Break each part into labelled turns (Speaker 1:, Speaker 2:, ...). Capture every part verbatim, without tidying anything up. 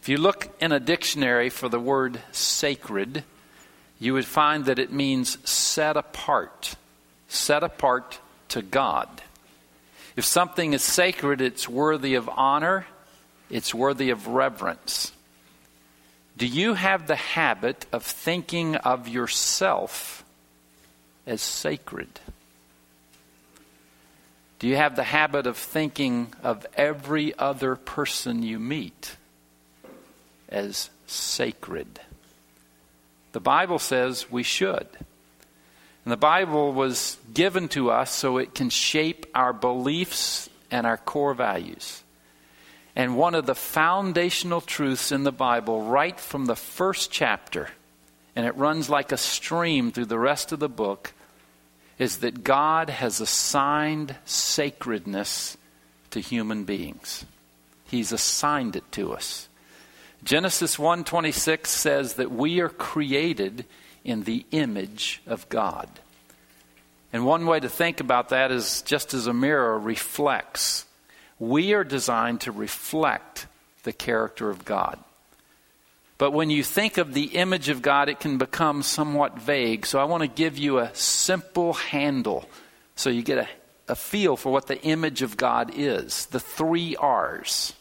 Speaker 1: you look in a dictionary for the word sacred, you would find that it means set apart, set apart to God. If something is sacred, it's worthy of honor, it's worthy of reverence. Do you have the habit of thinking of yourself as sacred? Do you have the habit of thinking of every other person you meet as sacred? The Bible says we should. And the Bible was given to us so it can shape our beliefs and our core values. And one of the foundational truths in the Bible, right from the first chapter, and it runs like a stream through the rest of the book, is that God has assigned sacredness to human beings. He's assigned it to us. Genesis one twenty-six says that we are created in the image of God. And one way to think about that is just as a mirror reflects. We are designed to reflect the character of God. But when you think of the image of God, it can become somewhat vague. So I want to give you a simple handle so you get a, a feel for what the image of God is. The three R's.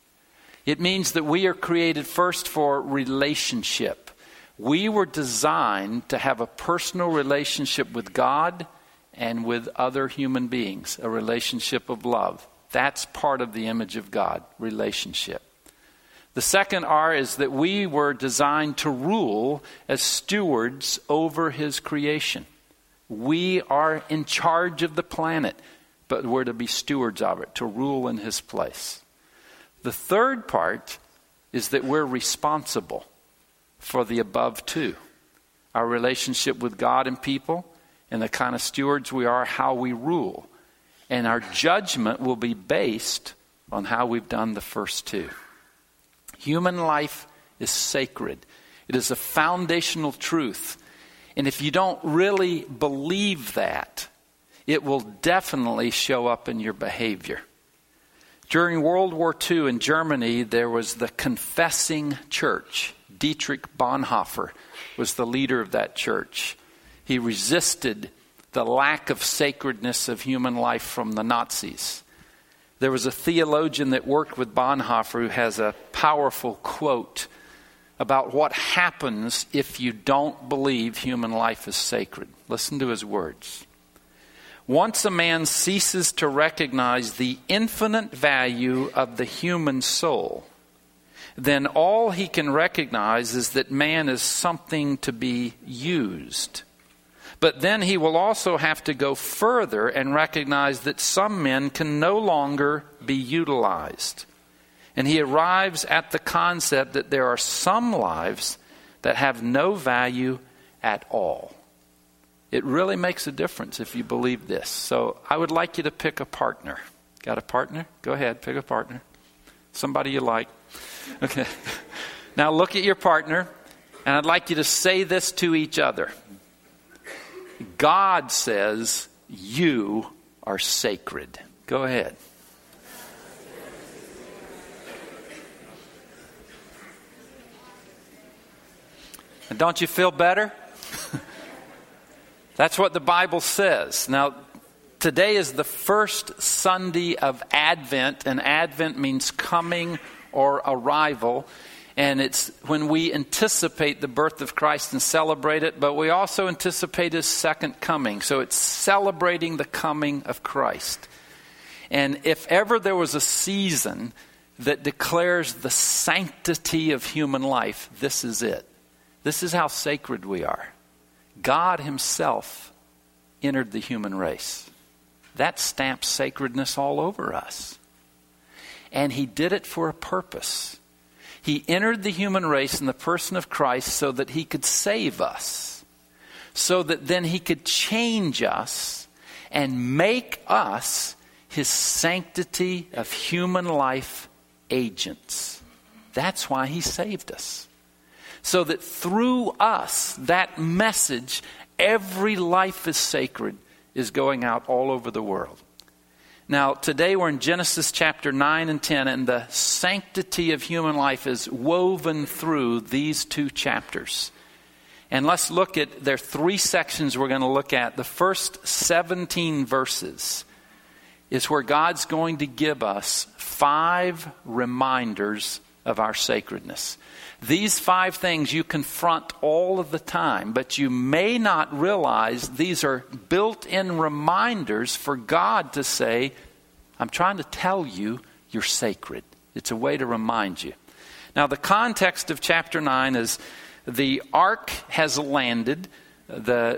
Speaker 1: It means that we are created first for relationship. We were designed to have a personal relationship with God and with other human beings, a relationship of love. That's part of the image of God, relationship. The second R is that we were designed to rule as stewards over His creation. We are in charge of the planet, but we're to be stewards of it, to rule in His place. The third part is that we're responsible for the above two. Our relationship with God and people, and the kind of stewards we are, how we rule. And our judgment will be based on how we've done the first two. Human life is sacred. It is a foundational truth. And if you don't really believe that, it will definitely show up in your behavior. During World War Two in Germany, there was the Confessing Church. Dietrich Bonhoeffer was the leader of that church. He resisted the lack of sacredness of human life from the Nazis. There was a theologian that worked with Bonhoeffer who has a powerful quote about what happens if you don't believe human life is sacred. Listen to his words. Once a man ceases to recognize the infinite value of the human soul, then all he can recognize is that man is something to be used. But then he will also have to go further and recognize that some men can no longer be utilized. And he arrives at the concept that there are some lives that have no value at all. It really makes a difference if you believe this. So I would like you to pick a partner. Got a partner? Go ahead, pick a partner. Somebody you like. Okay. Now look at your partner, and I'd like you to say this to each other. God says you are sacred. Go ahead. And don't you feel better? That's what the Bible says. Now, today is the first Sunday of Advent, and Advent means coming or arrival. And it's when we anticipate the birth of Christ and celebrate it, but we also anticipate His second coming. So it's celebrating the coming of Christ. And if ever there was a season that declares the sanctity of human life, this is it. This is how sacred we are. God Himself entered the human race. That stamps sacredness all over us. And He did it for a purpose. He entered the human race in the person of Christ so that He could save us. So that then He could change us and make us His sanctity of human life agents. That's why He saved us. So that through us, that message, every life is sacred, is going out all over the world. Now, today we're in Genesis chapter nine and ten, and the sanctity of human life is woven through these two chapters. And let's look at, there are three sections we're going to look at. The first seventeen verses is where God's going to give us five reminders of our sacredness. These five things you confront all of the time, but you may not realize these are built-in reminders for God to say, I'm trying to tell you you're sacred. It's a way to remind you. Now, the context of chapter nine is the ark has landed. The,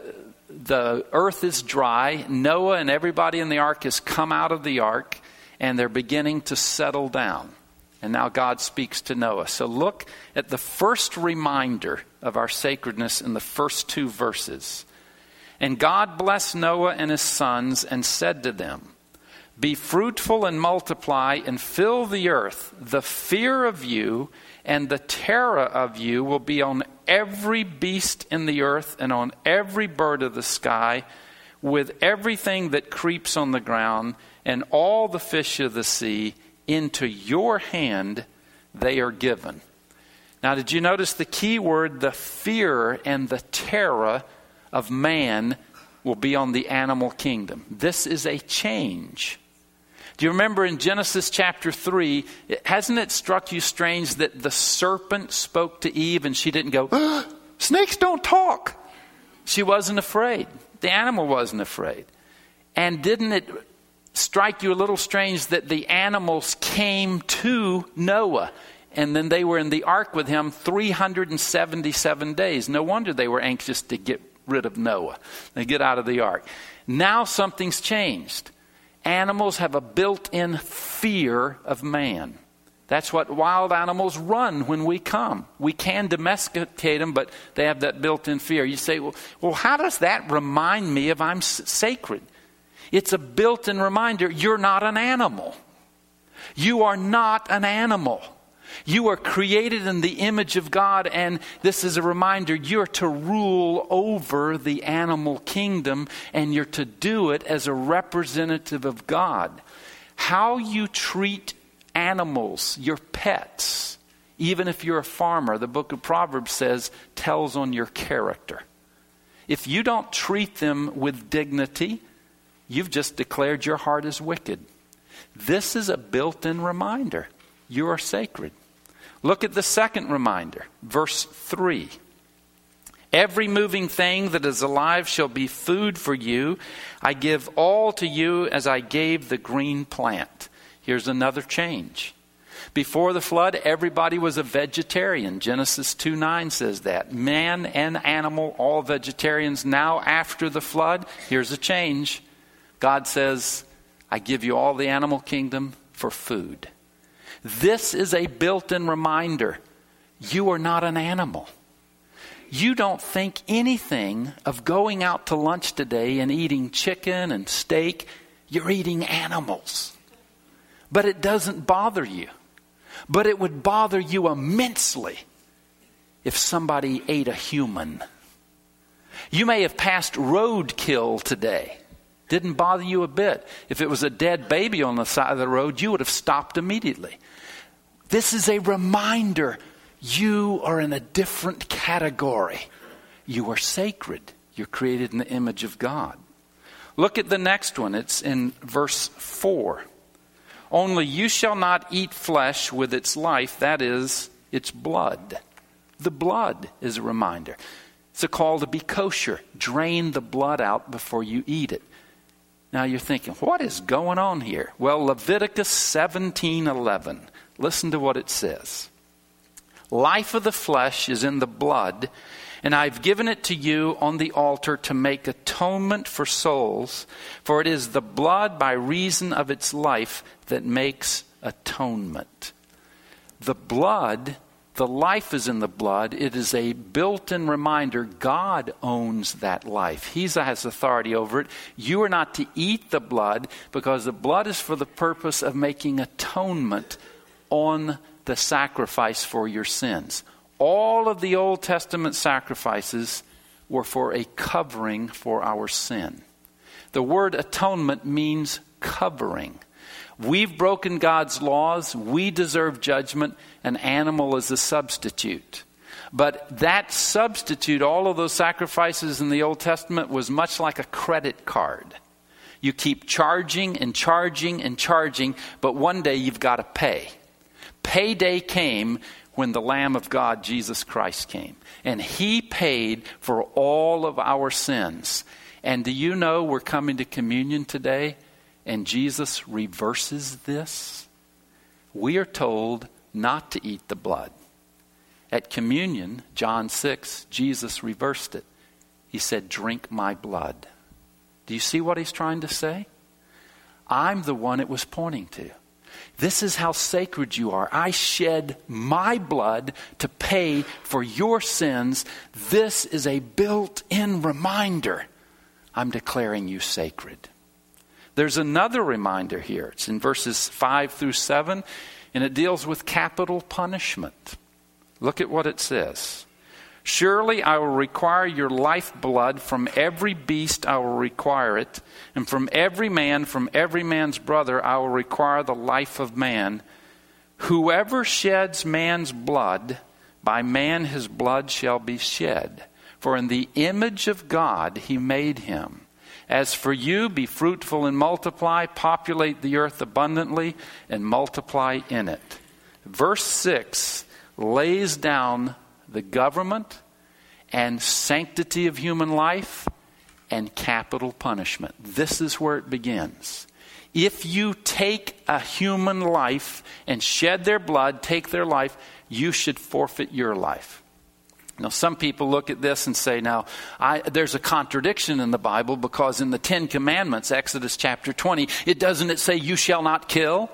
Speaker 1: the earth is dry. Noah and everybody in the ark has come out of the ark, and they're beginning to settle down. And now God speaks to Noah. So look at the first reminder of our sacredness in the first two verses. And God blessed Noah and his sons and said to them, be fruitful and multiply and fill the earth. The fear of you and the terror of you will be on every beast in the earth and on every bird of the sky, with everything that creeps on the ground and all the fish of the sea. Into your hand they are given. Now, did you notice the key word, the fear and the terror of man will be on the animal kingdom? This is a change. Do you remember in Genesis chapter three, hasn't it struck you strange that the serpent spoke to Eve and she didn't go, oh, snakes don't talk. She wasn't afraid. The animal wasn't afraid. And didn't it strike you a little strange that the animals came to Noah and then they were in the ark with him three hundred seventy-seven days? No wonder they were anxious to get rid of Noah and get out of the ark. Now something's changed. Animals have a built-in fear of man. That's what wild animals run when we come. We can domesticate them, but they have that built-in fear. You say, well, well how does that remind me of I'm s- sacred? It's a built-in reminder, you're not an animal. You are not an animal. You are created in the image of God, and this is a reminder, you're to rule over the animal kingdom, and you're to do it as a representative of God. How you treat animals, your pets, even if you're a farmer, the book of Proverbs says, tells on your character. If you don't treat them with dignity, you've just declared your heart is wicked. This is a built-in reminder. You are sacred. Look at the second reminder, verse three. Every moving thing that is alive shall be food for you. I give all to you as I gave the green plant. Here's another change. Before the flood, everybody was a vegetarian. Genesis two nine says that. Man and animal, all vegetarians. Now after the flood, here's a change. God says, I give you all the animal kingdom for food. This is a built-in reminder. You are not an animal. You don't think anything of going out to lunch today and eating chicken and steak. You're eating animals. But it doesn't bother you. But it would bother you immensely if somebody ate a human. You may have passed roadkill today. Didn't bother you a bit. If it was a dead baby on the side of the road, you would have stopped immediately. This is a reminder. You are in a different category. You are sacred. You're created in the image of God. Look at the next one. It's in verse four. Only you shall not eat flesh with its life, that is, its blood. The blood is a reminder. It's a call to be kosher. Drain the blood out before you eat it. Now you're thinking, what is going on here? Well, Leviticus seventeen eleven. Listen to what it says. Life of the flesh is in the blood, and I've given it to you on the altar to make atonement for souls, for it is the blood by reason of its life that makes atonement. The blood, the life is in the blood. It is a built-in reminder God owns that life. He has authority over it. You are not to eat the blood because the blood is for the purpose of making atonement on the sacrifice for your sins. All of the Old Testament sacrifices were for a covering for our sin. The word atonement means covering. We've broken God's laws. We deserve judgment. An animal is a substitute. But that substitute, all of those sacrifices in the Old Testament, was much like a credit card. You keep charging and charging and charging, but one day you've got to pay. Payday came when the Lamb of God, Jesus Christ, came. And He paid for all of our sins. And do you know we're coming to communion today and Jesus reverses this? We are told not to eat the blood. At communion, John six, Jesus reversed it. He said, drink my blood. Do you see what He's trying to say? I'm the one it was pointing to. This is how sacred you are. I shed my blood to pay for your sins. This is a built-in reminder. I'm declaring you sacred. There's another reminder here. It's in verses five through seven, and it deals with capital punishment. Look at what it says. Surely I will require your lifeblood. From every beast I will require it. And from every man, from every man's brother, I will require the life of man. Whoever sheds man's blood, by man his blood shall be shed. For in the image of God he made him. As for you, be fruitful and multiply, populate the earth abundantly, and multiply in it. Verse six lays down the government and sanctity of human life and capital punishment. This is where it begins. If you take a human life and shed their blood, take their life, you should forfeit your life. Now, some people look at this and say, now, I, there's a contradiction in the Bible because in the Ten Commandments, Exodus chapter twenty, it doesn't it say, you shall not kill?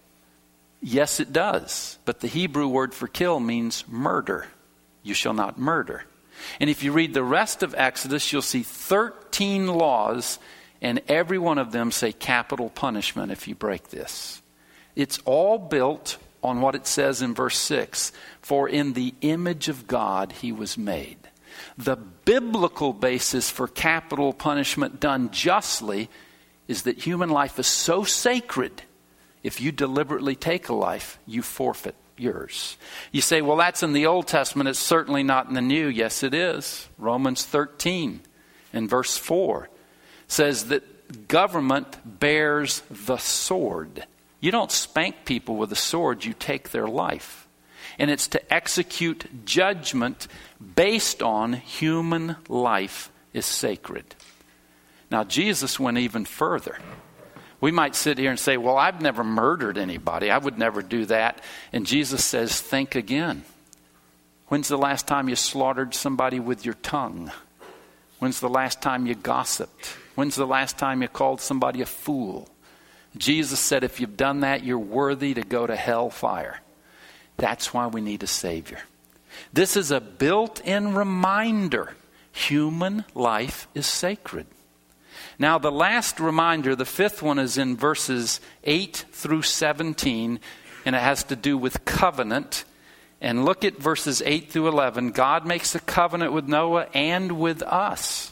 Speaker 1: Yes, it does. But the Hebrew word for kill means murder. You shall not murder. And if you read the rest of Exodus, you'll see thirteen laws, and every one of them say capital punishment if you break this. It's all built on what it says in verse six. For in the image of God he was made. The biblical basis for capital punishment done justly is that human life is so sacred. If you deliberately take a life, you forfeit yours. You say, well, that's in the Old Testament. It's certainly not in the New. Yes, it is. Romans thirteen and verse four says that government bears the sword. You don't spank people with a sword. You take their life. And it's to execute judgment based on human life is sacred. Now, Jesus went even further. We might sit here and say, well, I've never murdered anybody. I would never do that. And Jesus says, think again. When's the last time you slaughtered somebody with your tongue? When's the last time you gossiped? When's the last time you called somebody a fool? Jesus said, if you've done that, you're worthy to go to hellfire. That's why we need a Savior. This is a built-in reminder. Human life is sacred. Now, the last reminder, the fifth one, is in verses eight through seventeen, and it has to do with covenant. And look at verses eight through eleven. God makes a covenant with Noah and with us.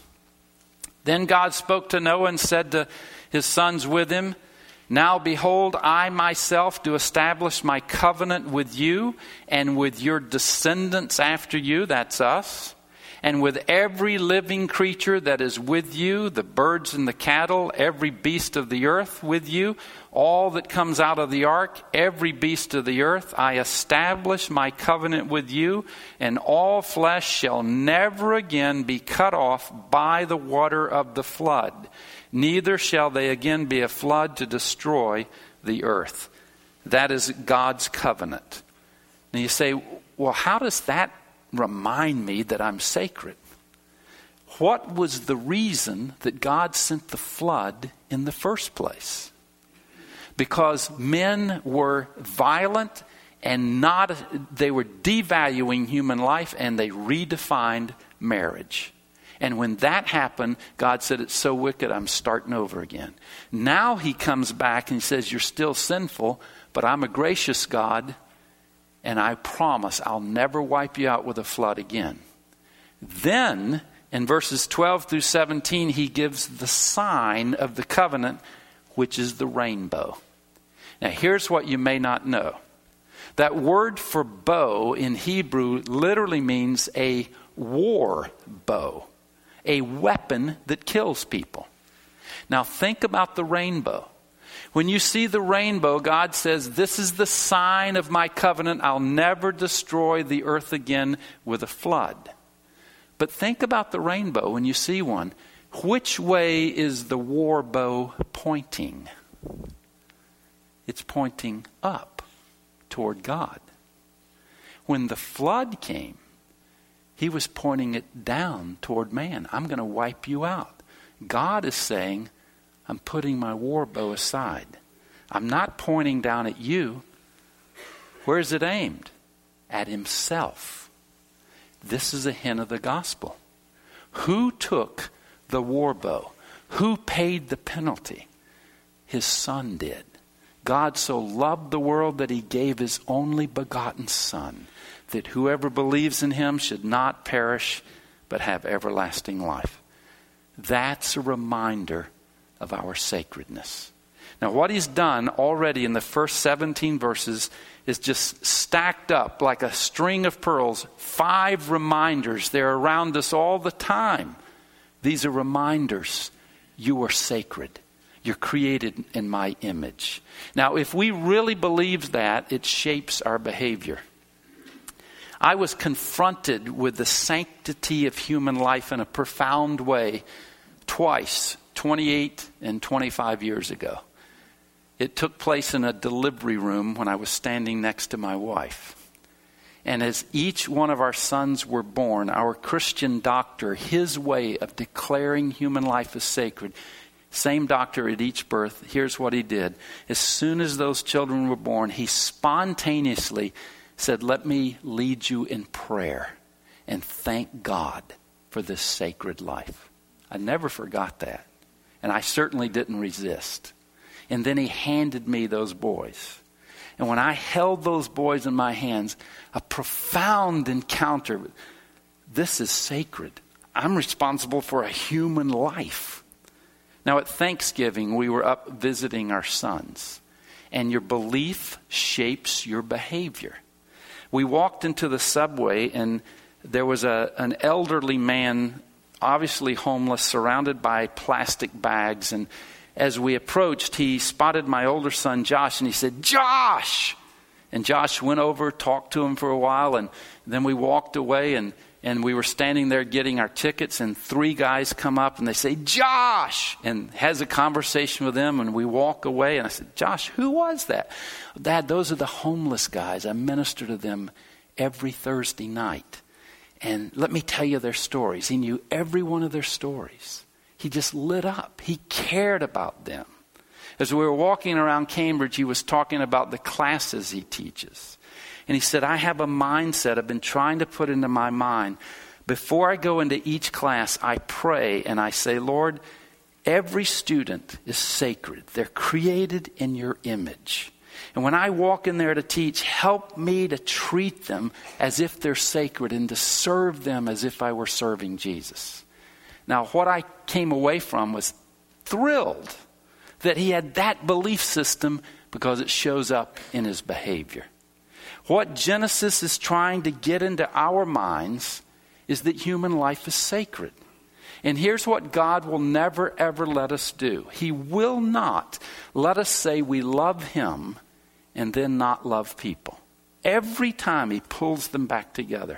Speaker 1: Then God spoke to Noah and said to his sons with him, now behold, I myself do establish my covenant with you and with your descendants after you, that's us, and with every living creature that is with you, the birds and the cattle, every beast of the earth with you, all that comes out of the ark, every beast of the earth, I establish my covenant with you, and all flesh shall never again be cut off by the water of the flood. Neither shall they again be a flood to destroy the earth. That is God's covenant. Now you say, well, how does that remind me that I'm sacred? What was the reason that God sent the flood in the first place? Because men were violent and not, they were devaluing human life, and they redefined marriage. And when that happened, God said, it's so wicked, I'm starting over again. Now he comes back and he says, you're still sinful, but I'm a gracious God, and I promise I'll never wipe you out with a flood again. Then, in verses twelve through seventeen, he gives the sign of the covenant which is the rainbow. Now, here's what you may not know. That word for bow in Hebrew literally means a war bow, a weapon that kills people. Now, think about the rainbow. When you see the rainbow, God says, this is the sign of my covenant. I'll never destroy the earth again with a flood. But think about the rainbow when you see one. Which way is the war bow pointing? It's pointing up toward God. When the flood came, he was pointing it down toward man. I'm going to wipe you out. God is saying, I'm putting my war bow aside. I'm not pointing down at you. Where is it aimed? At himself. This is a hint of the gospel. Who took the war bow? Who paid the penalty? His Son did. God so loved the world that he gave his only begotten Son, that whoever believes in him should not perish, but have everlasting life. That's a reminder of our sacredness. Now, what he's done already in the first seventeen verses is just stacked up like a string of pearls. Five reminders. They're around us all the time. These are reminders. You are sacred. You're created in my image. Now, if we really believe that, it shapes our behavior. I was confronted with the sanctity of human life in a profound way twice, twenty-eight and twenty-five years ago. It took place in a delivery room when I was standing next to my wife. And as each one of our sons were born, our Christian doctor, his way of declaring human life as sacred, same doctor at each birth, here's what he did. As soon as those children were born, he spontaneously said, let me lead you in prayer and thank God for this sacred life. I never forgot that. And I certainly didn't resist. And then he handed me those boys. And when I held those boys in my hands, a profound encounter. This is sacred. I'm responsible for a human life. Now at Thanksgiving, we were up visiting our sons. And your belief shapes your behavior. We walked into the subway and there was a, an elderly man, obviously homeless, surrounded by plastic bags. And as we approached, he spotted my older son, Josh, and he said, Josh! And Josh went over, talked to him for a while, and then we walked away, and, and we were standing there getting our tickets, and three guys come up, and they say, Josh! And has a conversation with them, and we walk away, and I said, Josh, who was that? Dad, those are the homeless guys. I minister to them every Thursday night. And let me tell you their stories. He knew every one of their stories. He just lit up. He cared about them. As we were walking around Cambridge, he was talking about the classes he teaches. And he said, I have a mindset I've been trying to put into my mind. Before I go into each class, I pray and I say, Lord, every student is sacred. They're created in your image. And when I walk in there to teach, help me to treat them as if they're sacred and to serve them as if I were serving Jesus. Now, what I came away from was thrilled that he had that belief system because it shows up in his behavior. What Genesis is trying to get into our minds is that human life is sacred. And here's what God will never, ever let us do. He will not let us say we love him and then not love people. Every time he pulls them back together.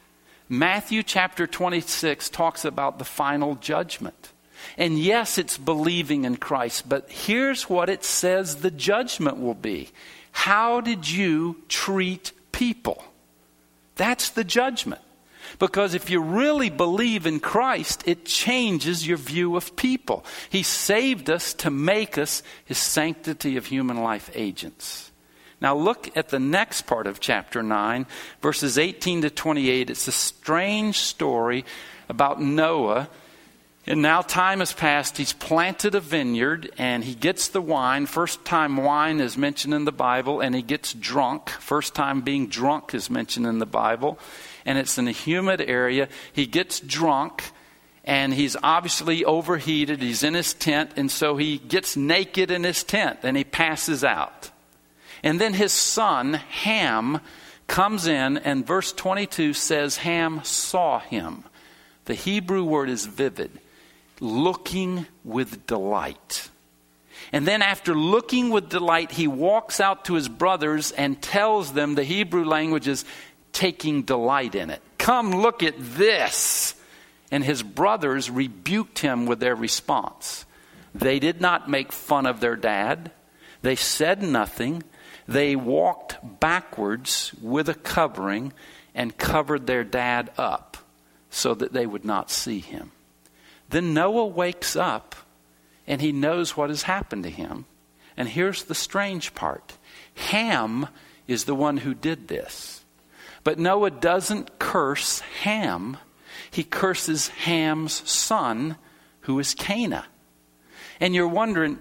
Speaker 1: Matthew chapter twenty-six talks about the final judgment. And yes, it's believing in Christ, but here's what it says the judgment will be. How did you treat people? That's the judgment. Because if you really believe in Christ, it changes your view of people. He saved us to make us his sanctity of human life agents. Now look at the next part of chapter nine, verses eighteen to twenty-eight. It's a strange story about Noah. And now time has passed. He's planted a vineyard and he gets the wine. First time wine is mentioned in the Bible, and he gets drunk. First time being drunk is mentioned in the Bible. And it's in a humid area. He gets drunk And he's obviously overheated. He's in his tent. And so he gets naked in his tent and he passes out. And then his son, Ham, comes in, and verse twenty-two says Ham saw him. The Hebrew word is vivid. Looking with delight. And then after looking with delight, he walks out to his brothers and tells them, the Hebrew language is taking delight in it. Come look at this. And his brothers rebuked him with their response. They did not make fun of their dad. They said nothing. They walked backwards with a covering and covered their dad up so that they would not see him. Then Noah wakes up and he knows what has happened to him. And here's the strange part. Ham is the one who did this. But Noah doesn't curse Ham. He curses Ham's son, who is Canaan. And you're wondering,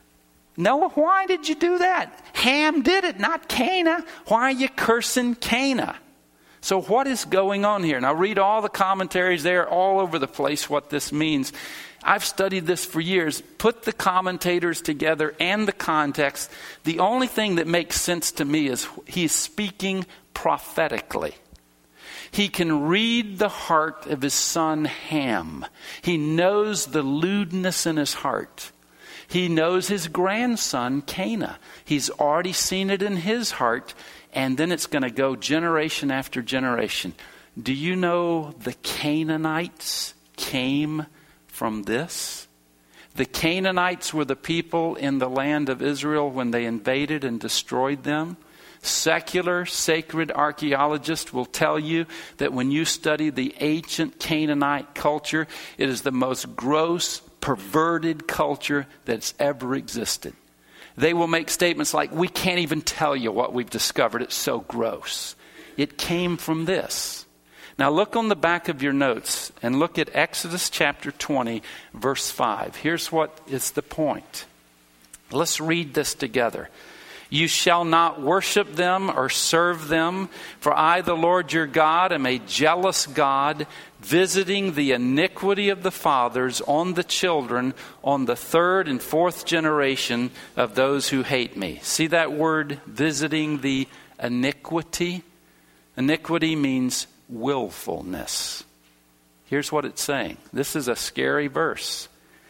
Speaker 1: Noah, why did you do that? Ham did it, not Canaan. Why are you cursing Canaan? So what is going on here? Now read all the commentaries. They're all over the place what this means. I've studied this for years. Put the commentators together and the context. The only thing that makes sense to me is he's speaking prophetically. He can read the heart of his son Ham. He knows the lewdness in his heart. He knows his grandson Canaan. He's already seen it in his heart. And then it's going to go generation after generation. Do you know the Canaanites came from this? The Canaanites were the people in the land of Israel when they invaded and destroyed them. Secular, sacred archaeologists will tell you that when you study the ancient Canaanite culture, it is the most gross, perverted culture that's ever existed. They will make statements like, we can't even tell you what we've discovered. It's so gross. It came from this. Now look on the back of your notes and look at Exodus chapter twenty, verse five. Here's what is the point. Let's read this together. You shall not worship them or serve them, for I, the Lord your God, am a jealous God, visiting the iniquity of the fathers on the children, on the third and fourth generation of those who hate me. See that word, visiting the iniquity? Iniquity means willfulness. Here's what it's saying. This is a scary verse.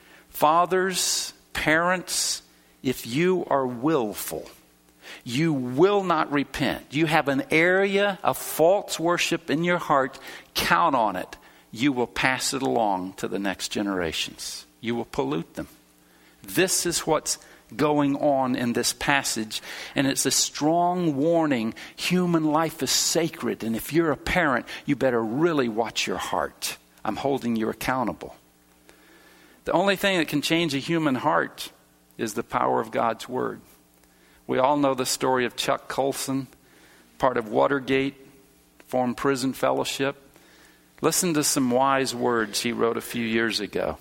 Speaker 1: Fathers, parents, if you are willful, you will not repent. You have an area of false worship in your heart. Count on it. You will pass it along to the next generations. You will pollute them. This is what's going on in this passage. And it's a strong warning. Human life is sacred. And if you're a parent, you better really watch your heart. I'm holding you accountable. The only thing that can change a human heart is the power of God's word. We all know the story of Chuck Colson, part of Watergate, formed Prison Fellowship. Listen to some wise words he wrote a few years ago.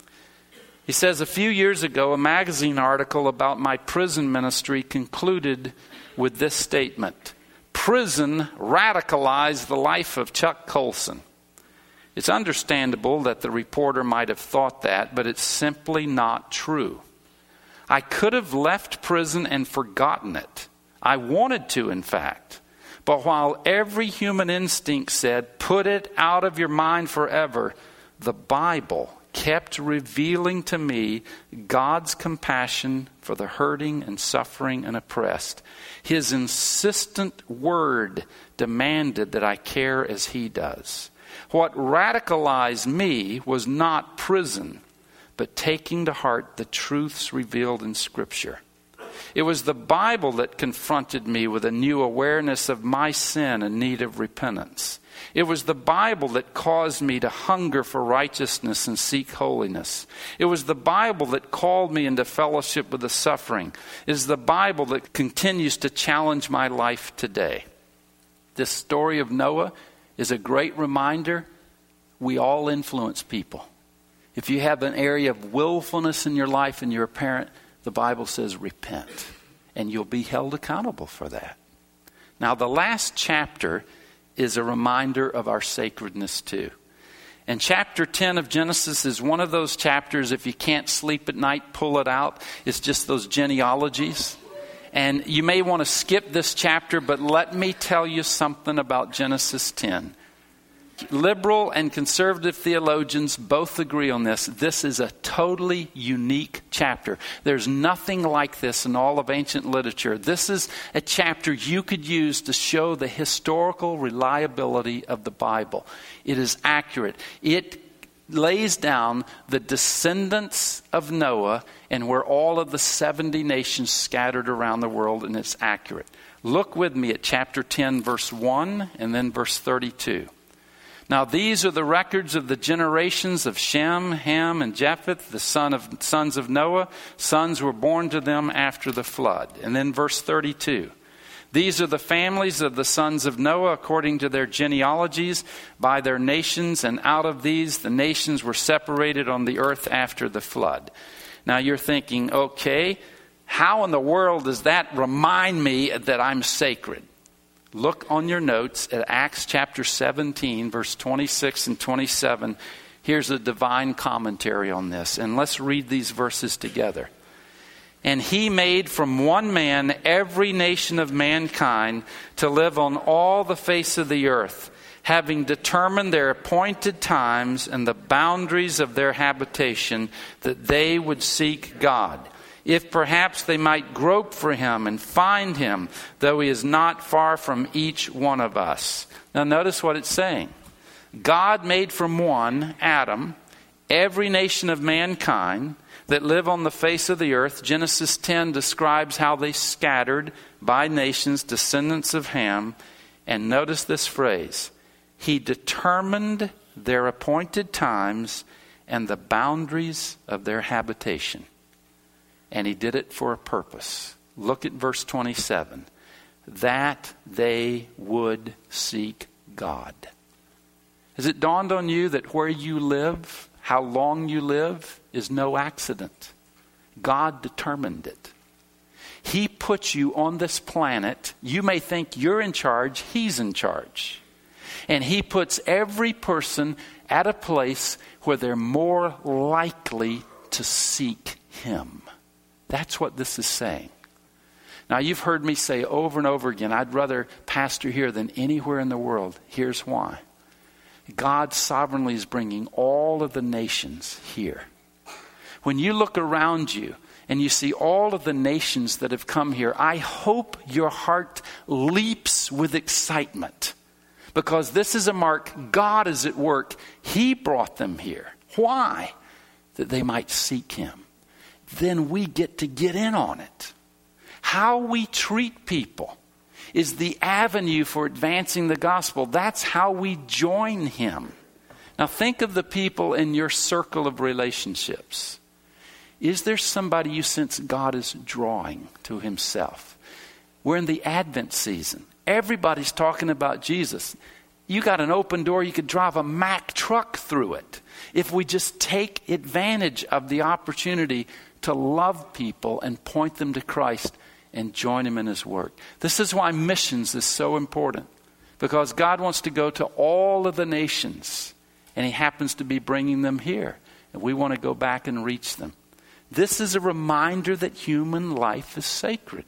Speaker 1: He says, a few years ago, a magazine article about my prison ministry concluded with this statement. Prison radicalized the life of Chuck Colson. It's understandable that the reporter might have thought that, but it's simply not true. I could have left prison and forgotten it. I wanted to, in fact. But while every human instinct said, put it out of your mind forever, the Bible kept revealing to me God's compassion for the hurting and suffering and oppressed. His insistent word demanded that I care as he does. What radicalized me was not prison, but taking to heart the truths revealed in Scripture. It was the Bible that confronted me with a new awareness of my sin and need of repentance. It was the Bible that caused me to hunger for righteousness and seek holiness. It was the Bible that called me into fellowship with the suffering. It is the Bible that continues to challenge my life today. This story of Noah is a great reminder we all influence people. If you have an area of willfulness in your life and you're a parent, the Bible says repent, and you'll be held accountable for that. Now, the last chapter is a reminder of our sacredness too. And chapter ten of Genesis is one of those chapters, if you can't sleep at night, pull it out. It's just those genealogies. And you may want to skip this chapter, but let me tell you something about Genesis ten. Liberal and conservative theologians both agree on this. This is a totally unique chapter. There's nothing like this in all of ancient literature. This is a chapter you could use to show the historical reliability of the Bible. It is accurate. It lays down the descendants of Noah and where all of the seventy nations scattered around the world, and it's accurate. Look with me at chapter ten, verse one, and then verse thirty-two. Now these are the records of the generations of Shem, Ham, and Japheth, the son of sons of Noah. Sons were born to them after the flood. And then verse thirty-two. These are the families of the sons of Noah according to their genealogies by their nations, and out of these the nations were separated on the earth after the flood. Now you're thinking, okay, how in the world does that remind me that I'm sacred? Look on your notes at Acts chapter seventeen, verse twenty-six and twenty-seven. Here's a divine commentary on this. And let's read these verses together. And he made from one man every nation of mankind to live on all the face of the earth, having determined their appointed times and the boundaries of their habitation, that they would seek God, if perhaps they might grope for him and find him, though he is not far from each one of us. Now notice what it's saying. God made from one, Adam, every nation of mankind that live on the face of the earth. Genesis ten describes how they scattered by nations, descendants of Ham. And notice this phrase. He determined their appointed times and the boundaries of their habitation. And he did it for a purpose. Look at verse twenty-seven. That they would seek God. Has it dawned on you that where you live, how long you live, is no accident? God determined it. He put you on this planet. You may think you're in charge. He's in charge. And he puts every person at a place where they're more likely to seek him. That's what this is saying. Now, you've heard me say over and over again, I'd rather pastor here than anywhere in the world. Here's why. God sovereignly is bringing all of the nations here. When you look around you and you see all of the nations that have come here, I hope your heart leaps with excitement, because this is a mark God is at work. He brought them here. Why? That they might seek him. Then we get to get in on it. How we treat people is the avenue for advancing the gospel. That's how we join him. Now think of the people in your circle of relationships. Is there somebody you sense God is drawing to himself? We're in the Advent season. Everybody's talking about Jesus. You got an open door, you could drive a Mack truck through it. If we just take advantage of the opportunity to love people and point them to Christ and join him in his work. This is why missions is so important, because God wants to go to all of the nations, and he happens to be bringing them here, and we want to go back and reach them. This is a reminder that human life is sacred.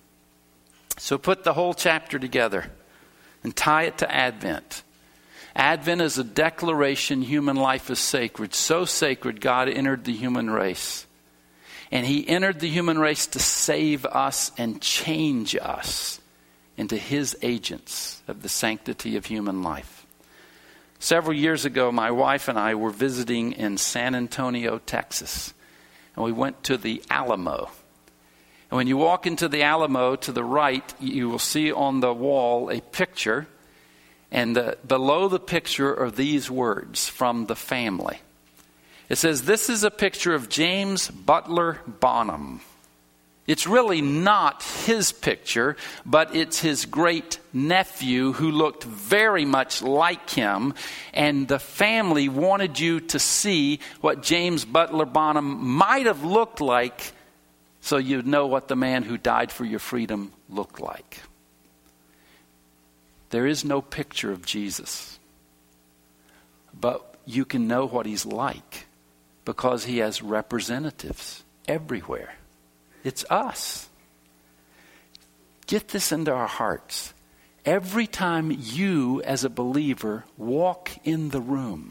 Speaker 1: So put the whole chapter together and tie it to Advent. Advent is a declaration human life is sacred. So sacred, God entered the human race. And he entered the human race to save us and change us into his agents of the sanctity of human life. Several years ago, my wife and I were visiting in San Antonio, Texas. And we went to the Alamo. And when you walk into the Alamo, to the right, you will see on the wall a picture. And the, below the picture are these words from the family. It says, this is a picture of James Butler Bonham. It's really not his picture, but it's his great nephew who looked very much like him. And the family wanted you to see what James Butler Bonham might have looked like, so you'd know what the man who died for your freedom looked like. There is no picture of Jesus. but you can know what he's like because he has representatives everywhere. It's us. Get this into our hearts. Every time you, as a believer, walk in the room,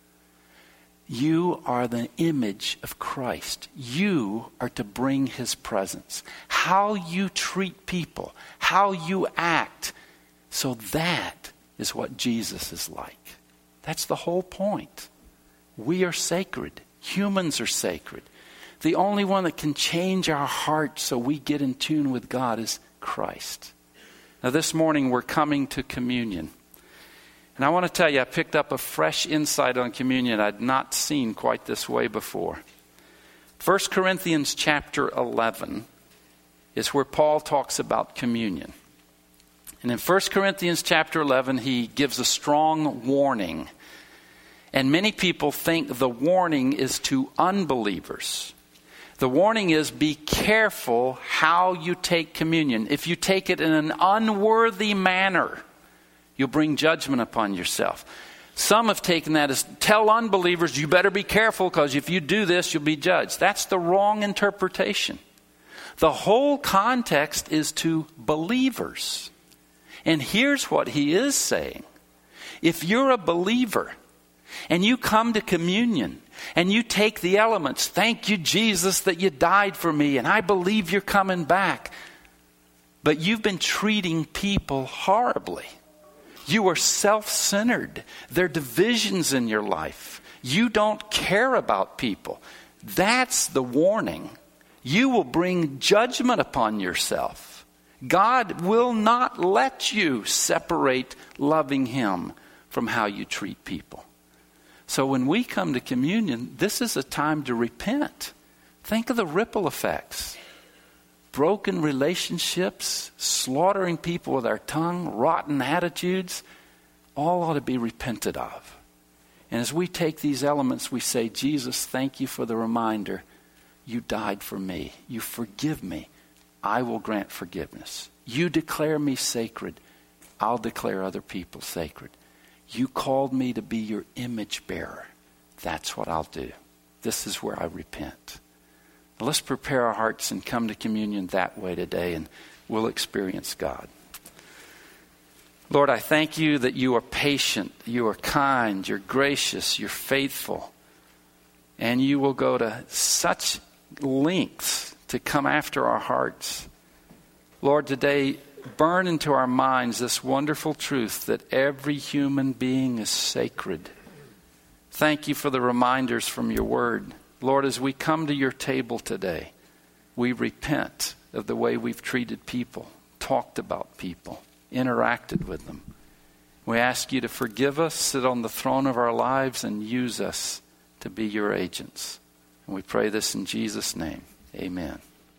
Speaker 1: you are the image of Christ. You are to bring his presence. How you treat people, how you act, so that is what Jesus is like. That's the whole point. We are sacred. Humans are sacred. The only one that can change our hearts so we get in tune with God is Christ. Now this morning we're coming to communion. And I want to tell you, I picked up a fresh insight on communion I'd not seen quite this way before. First Corinthians chapter eleven is where Paul talks about communion. And in First Corinthians chapter eleven, he gives a strong warning. And many people think the warning is to unbelievers. The warning is, be careful how you take communion. If you take it in an unworthy manner, you'll bring judgment upon yourself. Some have taken that as, tell unbelievers, you better be careful because if you do this, you'll be judged. That's the wrong interpretation. The whole context is to believers. And here's what he is saying. If you're a believer and you come to communion and you take the elements, thank you, Jesus, that you died for me, and I believe you're coming back. But you've been treating people horribly. You are self-centered. There are divisions in your life. You don't care about people. That's the warning. You will bring judgment upon yourself. God will not let you separate loving him from how you treat people. So when we come to communion, this is a time to repent. Think of the ripple effects. Broken relationships, slaughtering people with our tongue, rotten attitudes, all ought to be repented of. And as we take these elements, we say, Jesus, thank you for the reminder. You died for me. You forgive me. I will grant forgiveness. You declare me sacred. I'll declare other people sacred. You called me to be your image bearer. That's what I'll do. This is where I repent. Let's prepare our hearts and come to communion that way today, and we'll experience God. Lord, I thank you that you are patient, you are kind, you're gracious, you're faithful, and you will go to such lengths to come after our hearts. Lord, today, burn into our minds this wonderful truth that every human being is sacred. Thank you for the reminders from your word. Lord, as we come to your table today, we repent of the way we've treated people, talked about people, interacted with them. We ask you to forgive us, sit on the throne of our lives, and use us to be your agents. And we pray this in Jesus' name. Amen.